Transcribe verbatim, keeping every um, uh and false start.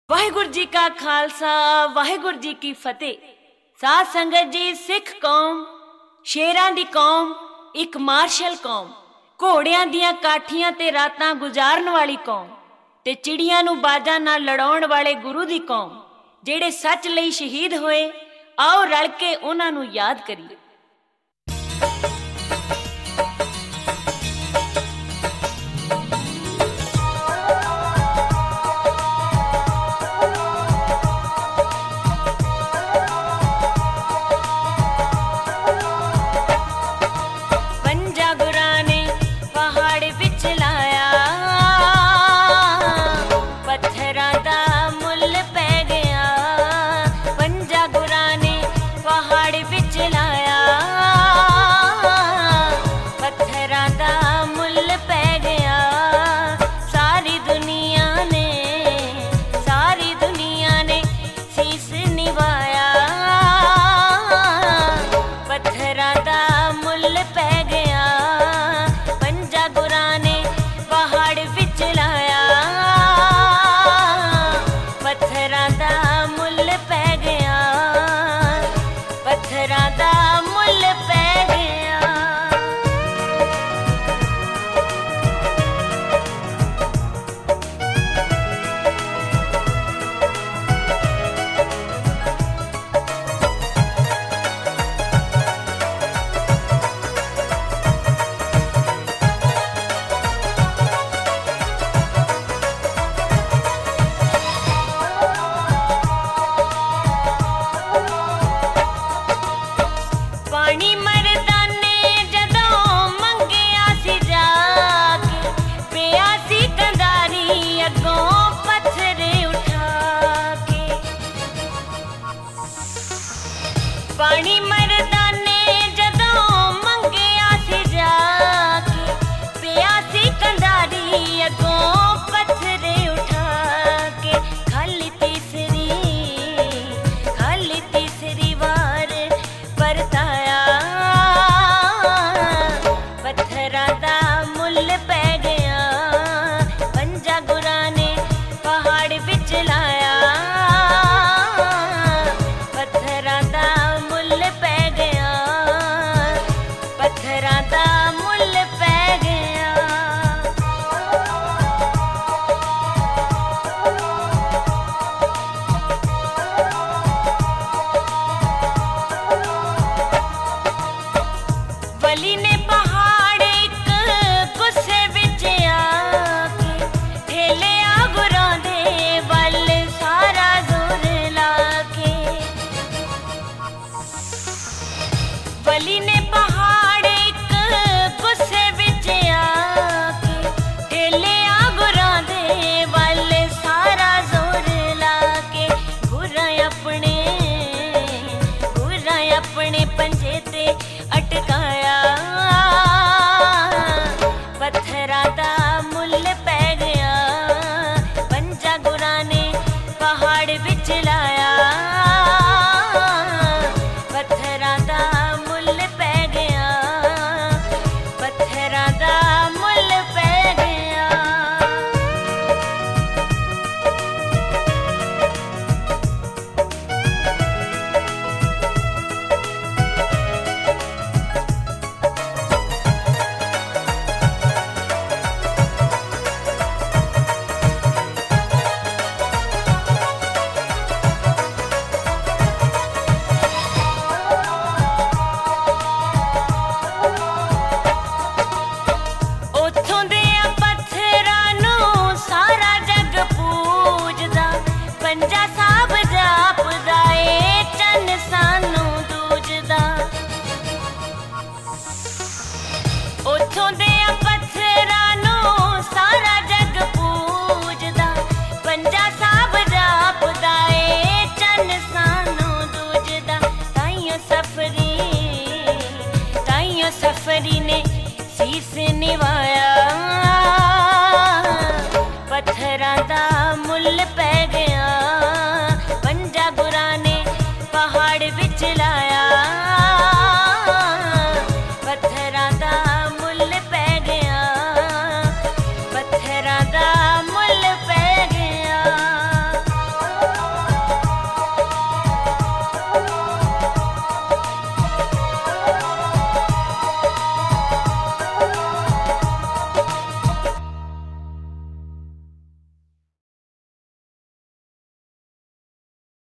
वाहिगुरु जी का खालसा वाहिगुरु जी की फतेह। साध संगत जी, सिख कौम शेरां दी कौम, एक मार्शल कौम, घोड़ियां दियां काठियां ते रातां गुजारन वाली कौम ते चिड़ियां नूं बाजां नाल लड़ाउण वाले गुरु दी कौम, ਜਿਹੜੇ सच लई शहीद होए। आओ रल के उन्हां नूं याद करिए। पानी मरदाने जदों मंगिया सी जाके, प्यासी कंधारी अगों पत्थरे उठा के, खाली तीसरी खाली तीसरी वार परताया, पत्थरां दा मुल पै गया, पंजा गुरां ने पहाड़ विच लाया। बलि ने पहाड़ एक गुस्से विच आके, ठेलिया गुरां दे वल सारा जोर लाके। बलि ने पहाड़ एक गुस्से विच आके, ठेलिया गुरां दे वल सारा जोर लाके। गुरां अपने गुरां अपने पंजे ते अटकाया, पत्थरां दा मुल पै गया, पंजा गुरां ने पहाड़ विच लाया, पत्थरां दा मुल पै गया, पत्थरां दा मुल पै गया। पंजा साहब जापदा ए चन सानू दूजदा, उथों दे पत्थरां नूं सारा जग पूजदा। पंजा साहब जापदा ए चन सानू दूजदा। ताइयों सफरी ताइयों सफरी ने सीस निवाया, पत्थरां दा मुल पै गया,